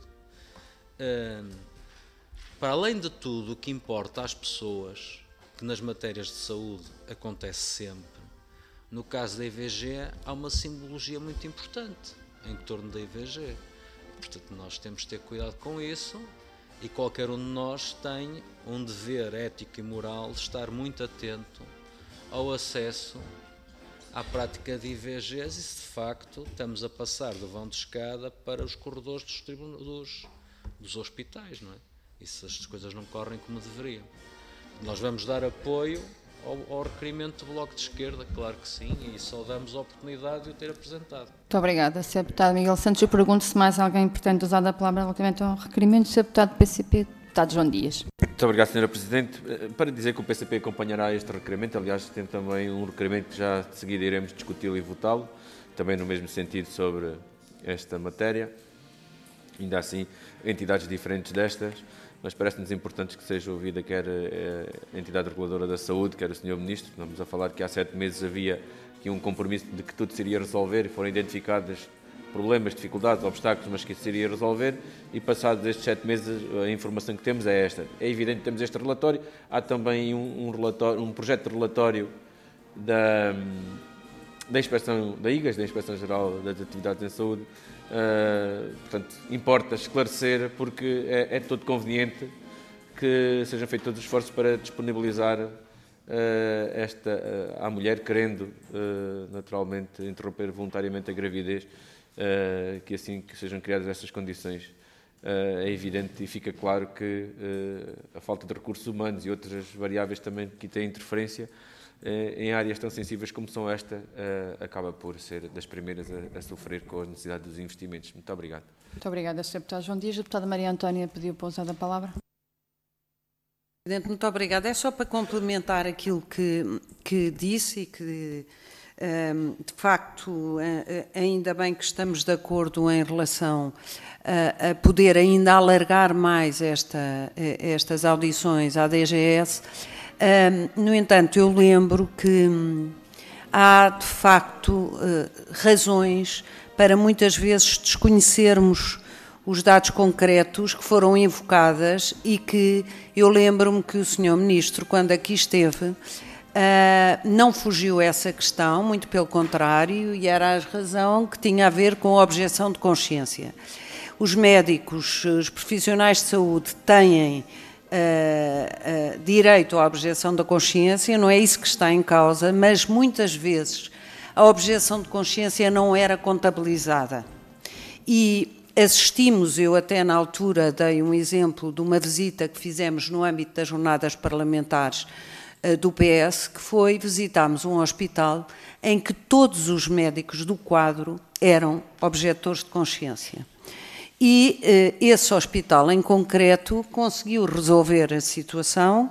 Para além de tudo, o que importa às pessoas, que nas matérias de saúde acontece sempre, no caso da IVG, há uma simbologia muito importante em torno da IVG. Portanto, nós temos de ter cuidado com isso e qualquer um de nós tem um dever ético e moral de estar muito atento ao acesso à prática de IVGs e se de facto estamos a passar do vão de escada para os corredores dos hospitais, não é? E se as coisas não correm como deveriam. Nós vamos dar apoio ao requerimento do Bloco de Esquerda, claro que sim, e só damos a oportunidade de o ter apresentado. Muito obrigada, Sr. Deputado Miguel Santos. Eu pergunto se mais alguém pretende usar a palavra relativamente ao requerimento. Sr. Deputado do PCP, Deputado João Dias. Muito obrigado, Sra. Presidente. Para dizer que o PCP acompanhará este requerimento, aliás, tem também um requerimento que já de seguida iremos discuti-lo e votá-lo, também no mesmo sentido sobre esta matéria. Ainda assim, entidades diferentes destas, mas parece-nos importante que seja ouvida quer a entidade reguladora da saúde, quer o Sr. Ministro. Estamos a falar que há 7 meses havia aqui um compromisso de que tudo se iria resolver e foram identificados problemas, dificuldades, obstáculos, mas que isso se iria resolver e passados estes 7 meses a informação que temos é esta. É evidente que temos este relatório, há também um projeto de relatório da Inspeção da IGAS, da Inspeção Geral das Atividades em Saúde. Portanto, importa esclarecer porque é todo conveniente que sejam feitos todos os esforços para disponibilizar à mulher querendo naturalmente interromper voluntariamente a gravidez, que assim que sejam criadas estas condições. É evidente e fica claro que a falta de recursos humanos e outras variáveis também que têm interferência em áreas tão sensíveis como são esta, acaba por ser das primeiras a sofrer com as necessidades dos investimentos. Muito obrigado. Muito obrigada, Sr. Deputado João Dias. A deputada Maria Antónia pediu para usar a palavra. Presidente, muito obrigada. É só para complementar aquilo que disse e que, de facto, ainda bem que estamos de acordo em relação a poder ainda alargar mais estas audições à DGS. No entanto, eu lembro que há, de facto, razões para muitas vezes desconhecermos os dados concretos que foram invocadas e que eu lembro-me que o Sr. Ministro, quando aqui esteve, não fugiu a essa questão, muito pelo contrário, e era a razão que tinha a ver com a objeção de consciência. Os médicos, os profissionais de saúde têm direito à objeção da consciência, não é isso que está em causa, mas muitas vezes a objeção de consciência não era contabilizada. E assistimos, eu até na altura dei um exemplo de uma visita que fizemos no âmbito das jornadas parlamentares do PS, que foi, visitámos um hospital em que todos os médicos do quadro eram objetores de consciência. E esse hospital em concreto conseguiu resolver a situação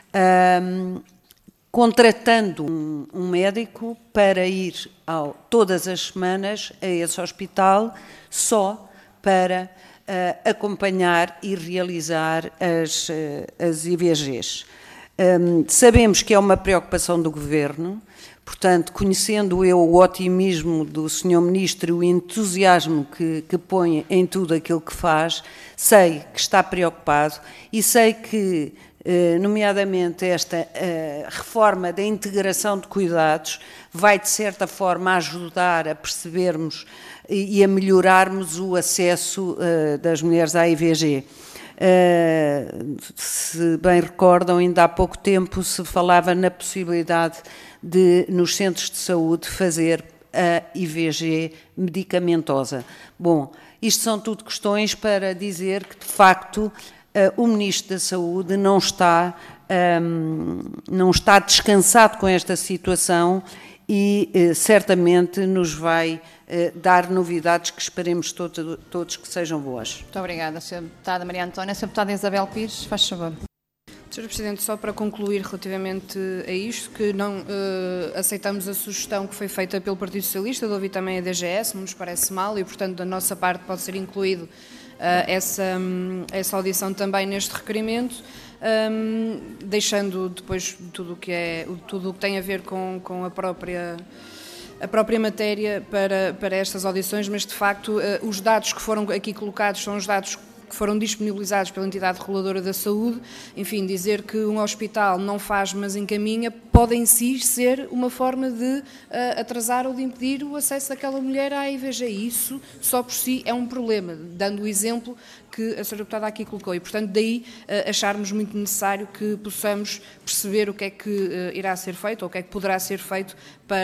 contratando um médico para ir todas as semanas a esse hospital só para acompanhar e realizar as IVGs. Sabemos que é uma preocupação do Governo, portanto, conhecendo eu o otimismo do Sr. Ministro e o entusiasmo que põe em tudo aquilo que faz, sei que está preocupado e sei que, nomeadamente, esta reforma da integração de cuidados vai, de certa forma, ajudar a percebermos e a melhorarmos o acesso das mulheres à IVG. Se bem recordam, ainda há pouco tempo se falava na possibilidade de, nos centros de saúde, fazer a IVG medicamentosa. Bom, isto são tudo questões para dizer que, de facto, o Ministro da Saúde não está descansado com esta situação e certamente nos vai dar novidades que esperemos todos que sejam boas. Muito obrigada, Sra. Deputada Maria Antónia. Sra. Deputada Isabel Pires, faz favor. Sr. Presidente, só para concluir relativamente a isto, que não aceitamos a sugestão que foi feita pelo Partido Socialista de ouvir também a DGS, não nos parece mal e, portanto, da nossa parte pode ser incluído essa audição também neste requerimento, deixando depois tudo o que tem a ver com a própria matéria para estas audições, mas de facto os dados que foram aqui colocados são os dados que foram disponibilizados pela entidade reguladora da saúde. Enfim, dizer que um hospital não faz, mas encaminha, pode em si ser uma forma de atrasar ou de impedir o acesso daquela mulher à IVG. Isso, só por si, é um problema, dando o exemplo que a Sra. Deputada aqui colocou. E, portanto, daí acharmos muito necessário que possamos perceber o que é que irá ser feito ou o que é que poderá ser feito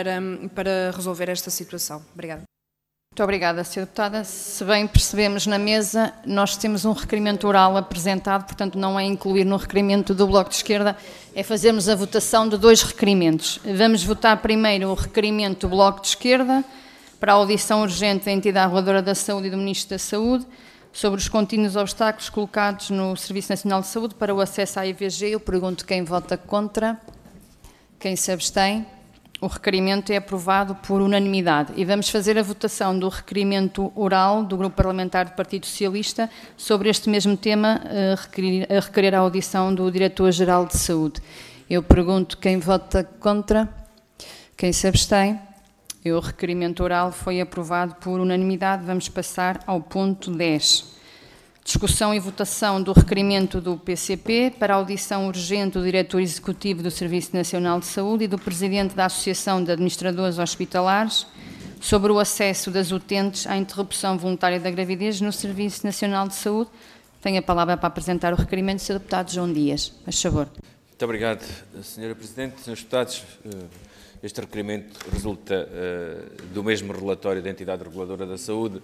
para resolver esta situação. Obrigada. Muito obrigada, Sra. Deputada. Se bem percebemos na mesa, nós temos um requerimento oral apresentado, portanto não é incluir no requerimento do Bloco de Esquerda, é fazermos a votação de 2 requerimentos. Vamos votar primeiro o requerimento do Bloco de Esquerda para a audição urgente da entidade reguladora da saúde e do Ministro da Saúde sobre os contínuos obstáculos colocados no Serviço Nacional de Saúde para o acesso à IVG. Eu pergunto quem vota contra, quem se abstém. O requerimento é aprovado por unanimidade. E vamos fazer a votação do requerimento oral do Grupo Parlamentar do Partido Socialista sobre este mesmo tema, a requerer a audição do Diretor-Geral de Saúde. Eu pergunto quem vota contra, quem se abstém. E o requerimento oral foi aprovado por unanimidade. Vamos passar ao ponto 10. Discussão e votação do requerimento do PCP para a audição urgente do Diretor Executivo do Serviço Nacional de Saúde e do Presidente da Associação de Administradores Hospitalares sobre o acesso das utentes à interrupção voluntária da gravidez no Serviço Nacional de Saúde. Tenho a palavra para apresentar o requerimento do Sr. Deputado João Dias. Faz favor. Muito obrigado, Sra. Presidente. Srs. Deputados, este requerimento resulta do mesmo relatório da entidade reguladora da saúde,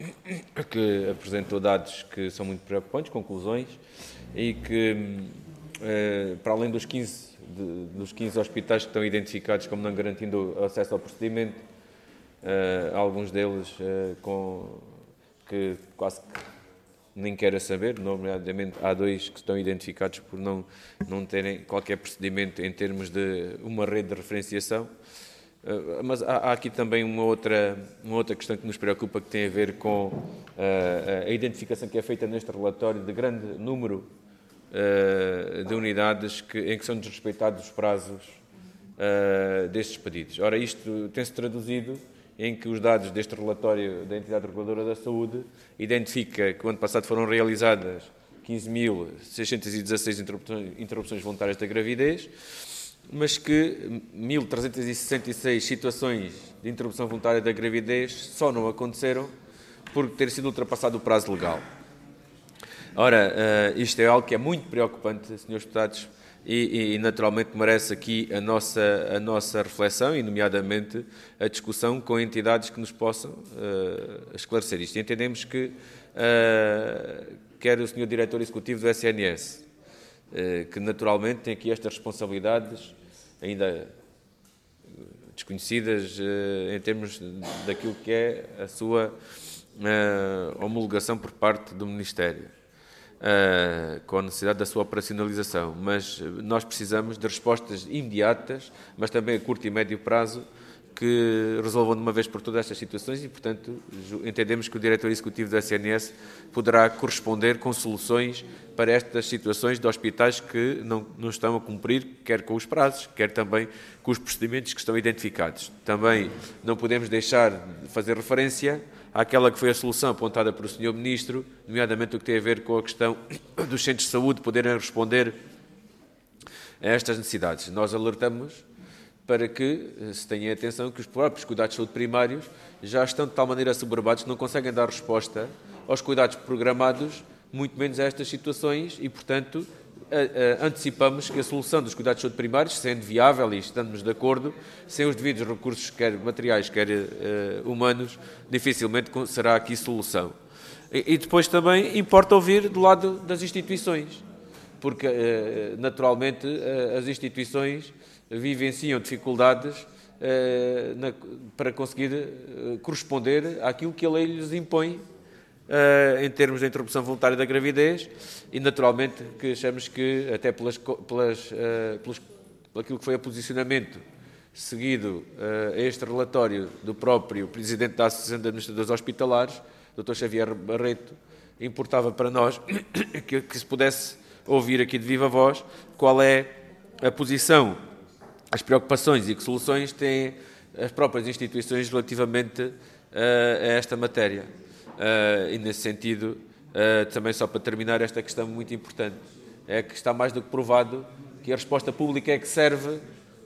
que apresentou dados que são muito preocupantes, conclusões, e que, para além dos 15 hospitais que estão identificados como não garantindo acesso ao procedimento, alguns deles que quase nem quero saber, nomeadamente há 2 que estão identificados por não terem qualquer procedimento em termos de uma rede de referenciação. Mas há aqui também uma outra questão que nos preocupa, que tem a ver com a identificação que é feita neste relatório de grande número de unidades em que são desrespeitados os prazos destes pedidos. Ora, isto tem-se traduzido em que os dados deste relatório da entidade reguladora da saúde identifica que o ano passado foram realizadas 15.616 interrupções voluntárias da gravidez, mas que 1.366 situações de interrupção voluntária da gravidez só não aconteceram por ter sido ultrapassado o prazo legal. Ora, isto é algo que é muito preocupante, Srs. Deputados, e naturalmente merece aqui a nossa reflexão e, nomeadamente, a discussão com entidades que nos possam esclarecer isto. E entendemos que quer o Sr. Diretor Executivo do SNS, que naturalmente tem aqui estas responsabilidades ainda desconhecidas em termos daquilo que é a sua homologação por parte do Ministério, com a necessidade da sua operacionalização, mas nós precisamos de respostas imediatas, mas também a curto e médio prazo, que resolvam de uma vez por todas estas situações e, portanto, entendemos que o Diretor Executivo do SNS poderá corresponder com soluções para estas situações de hospitais que não estão a cumprir, quer com os prazos, quer também com os procedimentos que estão identificados. Também não podemos deixar de fazer referência àquela que foi a solução apontada pelo Sr. Ministro, nomeadamente o que tem a ver com a questão dos centros de saúde poderem responder a estas necessidades. Nós alertamos para que se tenha atenção que os próprios cuidados de saúde primários já estão de tal maneira assoberbados que não conseguem dar resposta aos cuidados programados, muito menos a estas situações, e, portanto, antecipamos que a solução dos cuidados de saúde primários, sendo viável e estamos de acordo, sem os devidos recursos, quer materiais, quer humanos, dificilmente será aqui solução. E depois também importa ouvir do lado das instituições, porque naturalmente as instituições vivenciam dificuldades para conseguir corresponder àquilo que a lei lhes impõe em termos de interrupção voluntária da gravidez e, naturalmente, que achamos que, até por aquilo que foi o posicionamento seguido a este relatório do próprio Presidente da Associação de Administradores Hospitalares, Dr. Xavier Barreto, importava para nós que se pudesse ouvir aqui de viva voz qual é a posição, as preocupações e que soluções têm as próprias instituições relativamente a esta matéria. E, nesse sentido, também só para terminar esta questão muito importante, é que está mais do que provado que a resposta pública é que serve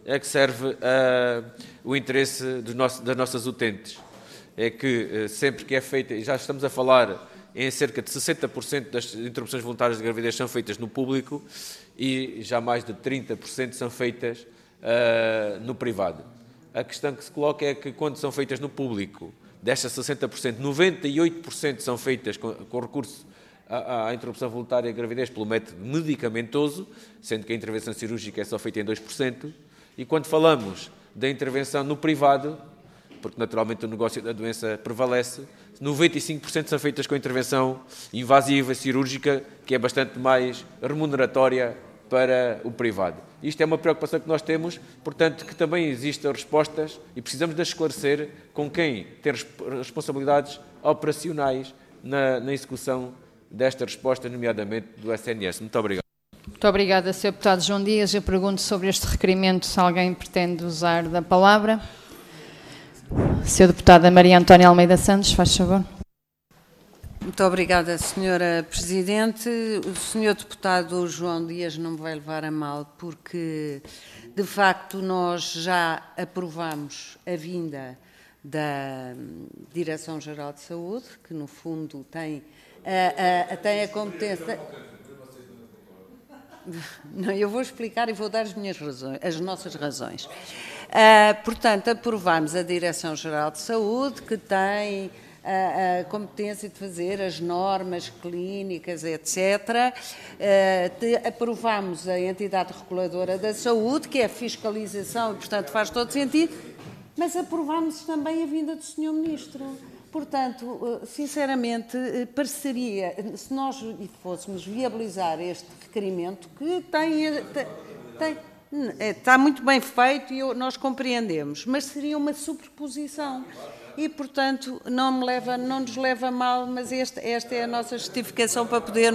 o interesse das nossas utentes. É que sempre que é feita, e já estamos a falar em cerca de 60% das interrupções voluntárias de gravidez são feitas no público e já mais de 30% são feitas no privado. A questão que se coloca é que quando são feitas no público, destas 60%, 98% são feitas com recurso à interrupção voluntária de gravidez pelo método medicamentoso, sendo que a intervenção cirúrgica é só feita em 2%, e quando falamos da intervenção no privado, porque naturalmente o negócio da doença prevalece, 95% são feitas com intervenção invasiva, cirúrgica, que é bastante mais remuneratória para o privado. Isto é uma preocupação que nós temos, portanto, que também existem respostas e precisamos de esclarecer com quem tem responsabilidades operacionais na execução destas respostas, nomeadamente do SNS. Muito obrigado. Muito obrigada, Sr. Deputado João Dias. Eu pergunto sobre este requerimento se alguém pretende usar da palavra. Sr. Deputada Maria Antónia Almeida Santos, faz favor. Muito obrigada, Sra. Presidente. O Sr. Deputado João Dias não me vai levar a mal, porque, de facto, nós já aprovamos a vinda da Direção-Geral de Saúde, que, no fundo, tem a competência... Não, eu vou explicar e vou dar as nossas razões. Portanto, aprovámos a Direção-Geral de Saúde, que tem a competência de fazer as normas clínicas, etc. Aprovámos a entidade reguladora da saúde, que é a fiscalização, e, portanto, faz todo sentido, mas aprovámos também a vinda do Sr. Ministro. Portanto, sinceramente, pareceria, se nós fôssemos viabilizar este requerimento, que está muito bem feito e nós compreendemos, mas seria uma superposição. E, portanto, não nos leva a mal, mas esta é a nossa justificação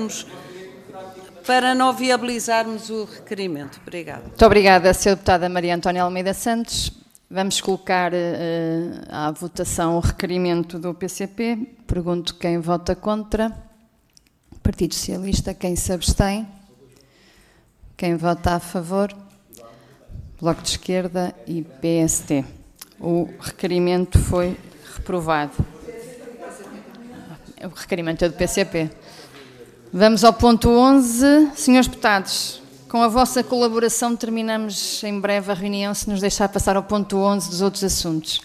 para não viabilizarmos o requerimento. Obrigada. Muito obrigada, Sra. Deputada Maria Antónia Almeida Santos. Vamos colocar à votação o requerimento do PCP. Pergunto quem vota contra. Partido Socialista, quem se abstém? Quem vota a favor? Bloco de Esquerda e PSD. O requerimento foi reprovado. O requerimento é do PCP. Vamos ao ponto 11. Senhores deputados, com a vossa colaboração terminamos em breve a reunião, se nos deixar passar ao ponto 11 dos outros assuntos.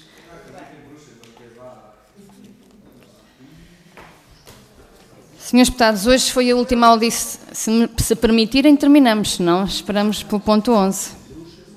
Senhores deputados, hoje foi a última audição. Se permitirem, terminamos, senão esperamos pelo ponto 11.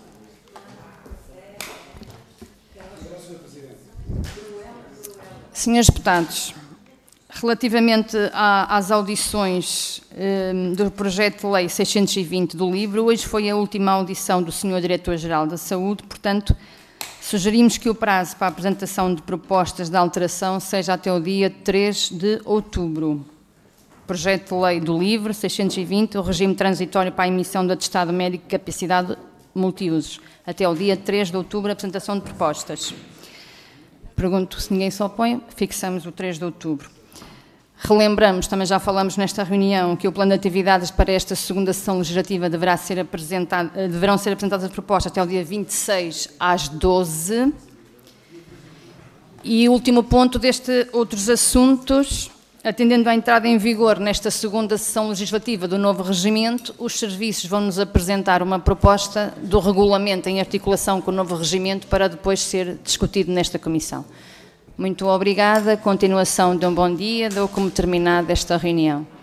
Senhores deputados, relativamente às audições do projeto de lei 620 do LIVRE, hoje foi a última audição do Sr. Diretor-Geral da Saúde, portanto, sugerimos que o prazo para a apresentação de propostas de alteração seja até o dia 3 de outubro. Projeto de lei do LIVRE 620, o regime transitório para a emissão do atestado médico de capacidade multiusos. Até o dia 3 de outubro, a apresentação de propostas. Pergunto se ninguém se opõe, fixamos o 3 de outubro. Relembramos, também já falamos nesta reunião, que o plano de atividades para esta segunda sessão legislativa deverão ser apresentadas as propostas até o dia 26 às 12. E o último ponto destes outros assuntos, atendendo à entrada em vigor nesta segunda sessão legislativa do novo regimento, os serviços vão-nos apresentar uma proposta do regulamento em articulação com o novo regimento para depois ser discutido nesta comissão. Muito obrigada, continuação de um bom dia, dou como terminada esta reunião.